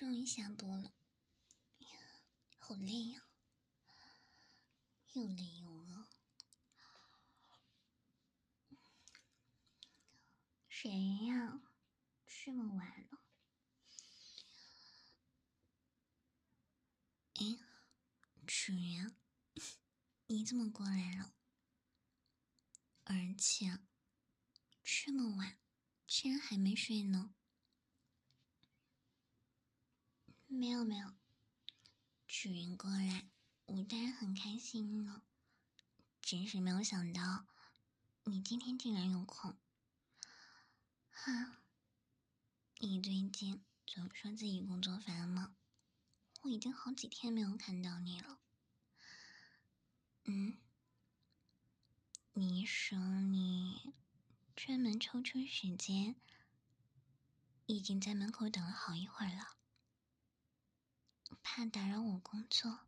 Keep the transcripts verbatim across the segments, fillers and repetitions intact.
终于下播了，好累呀、啊，又累又饿。谁呀？这么晚了？哎，主人，你怎么过来了？而且这么晚，竟然还没睡呢？没有没有，主人过来，我当然很开心呢。只是没有想到，你今天竟然有空。哈，你最近总说自己工作繁忙，我已经好几天没有看到你了。嗯，你说你专门抽出时间，已经在门口等了好一会儿了，怕打扰我工作。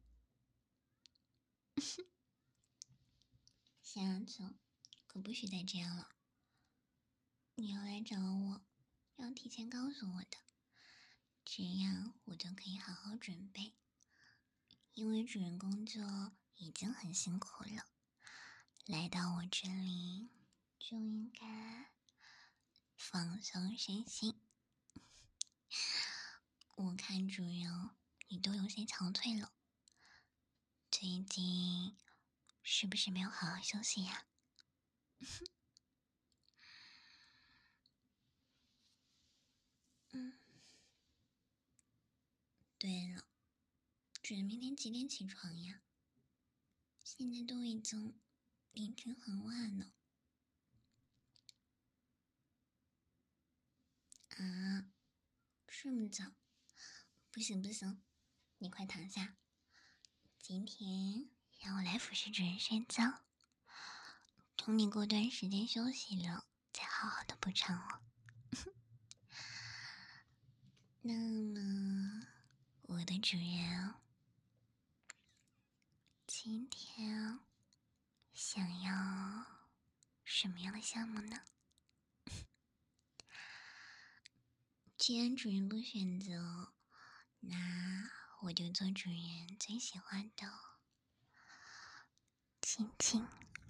下次可不许再这样了。你要来找我，要提前告诉我的，这样我就可以好好准备。因为主人工作已经很辛苦了，来到我这里就应该放松身心。我看主人你都有些憔悴了，最近是不是没有好好休息呀？嗯，对了，主人明天几点起床呀？现在都已经凌晨很晚了。啊，这么早？不行不行，你快躺下。今天让我来俯视主人睡觉，等你过段时间休息了，再好好的补偿我。那么，我的主人，今天想要什么样的项目呢？既然主人不选择，那我就做主人最喜欢的亲亲。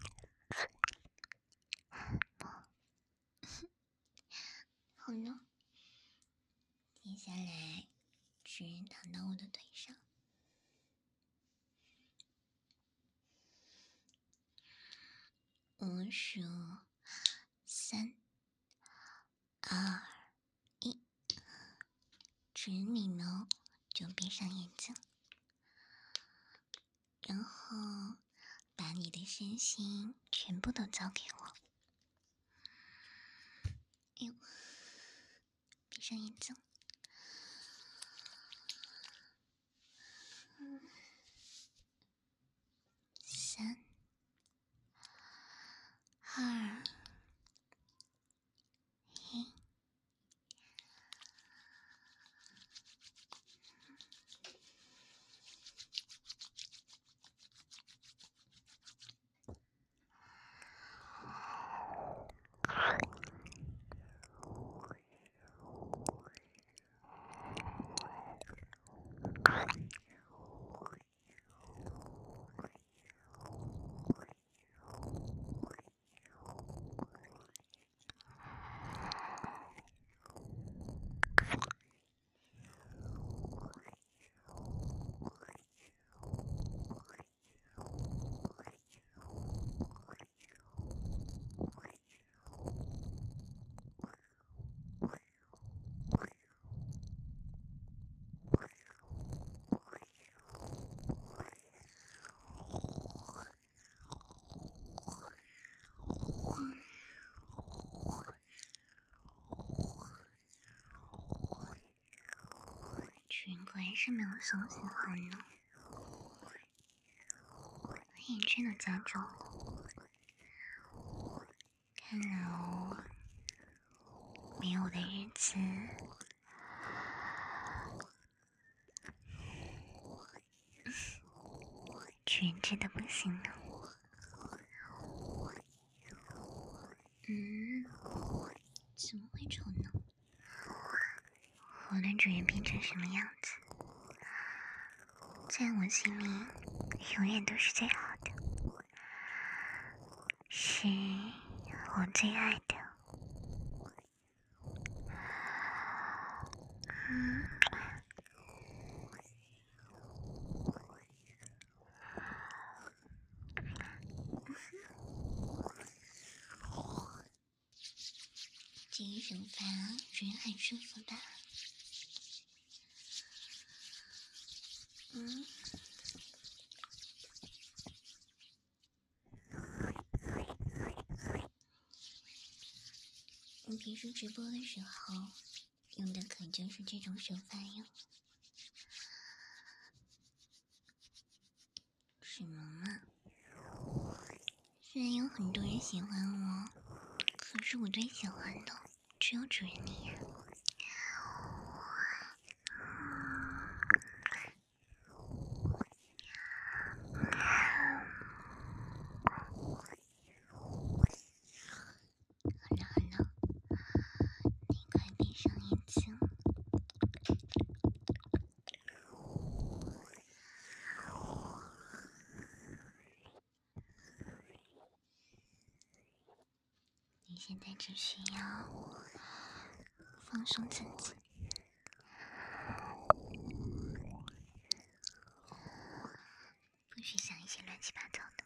好了，接下来主人躺到我的腿上，我数三二一，主人你呢就闭上眼睛，然后把你的身心全部都交给我。哎呦，闭上眼睛。嗯，三二一。主人果然是没有休息好呢，眼圈都加重了。看来哦，没有我的日子，主人真的不行了。嗯，怎么会丑呢？ 无论主人变成什么样子，在我心里永远都是最好的，是我最爱的。嗯。这一手法主人很舒服吧？嗯。我平时直播的时候用的可就是这种手法哟。什么嘛？虽然有很多人喜欢我，可是我最喜欢的只有主人你呀。好了好了，你快闭上眼睛。你现在只需要放松自己，不许想一些乱七八糟的。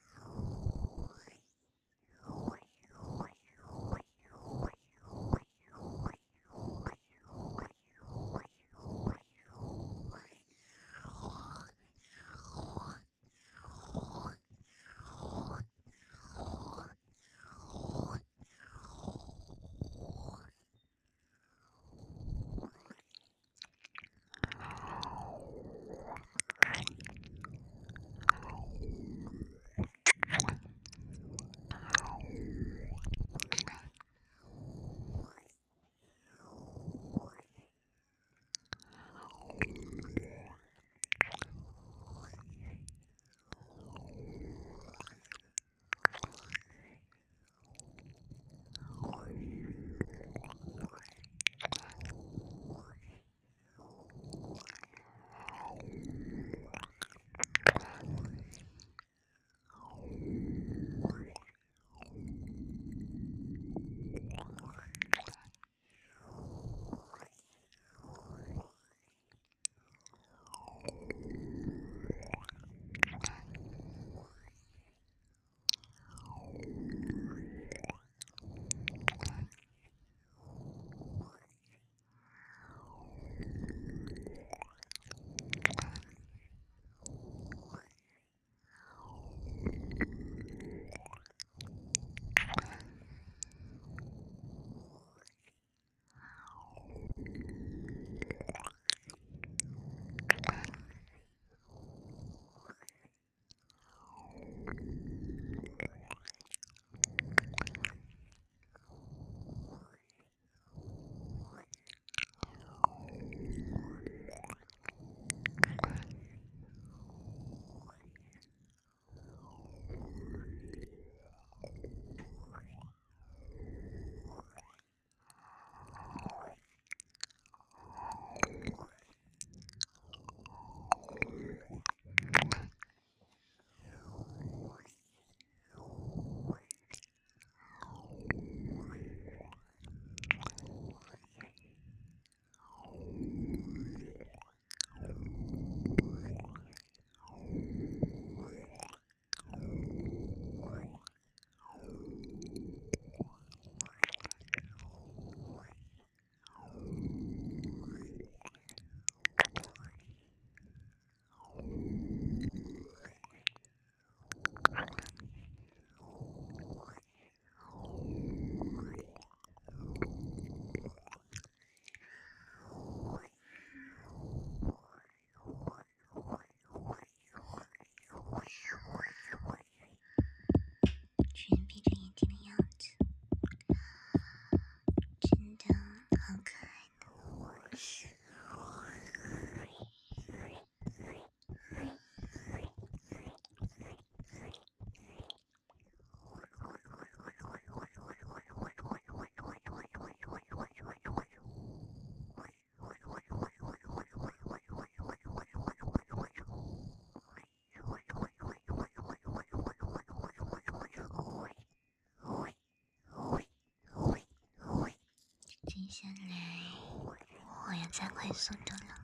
下来我要加快速度了。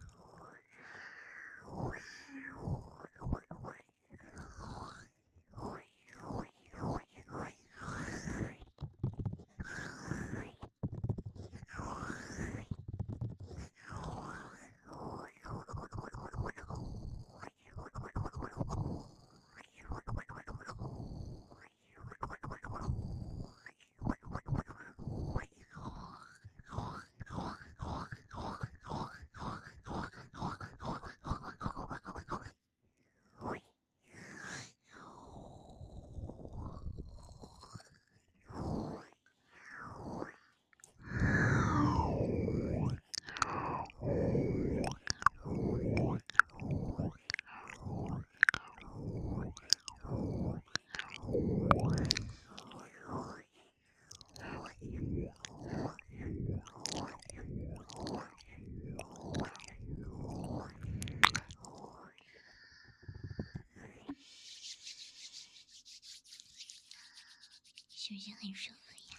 是不是很舒服呀？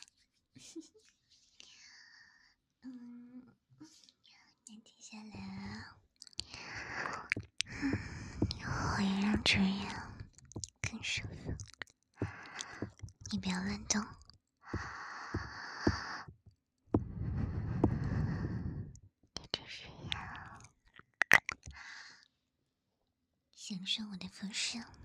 嗯，那接下来我会让这样更舒服，你不要乱动，你只需要享受我的服饰。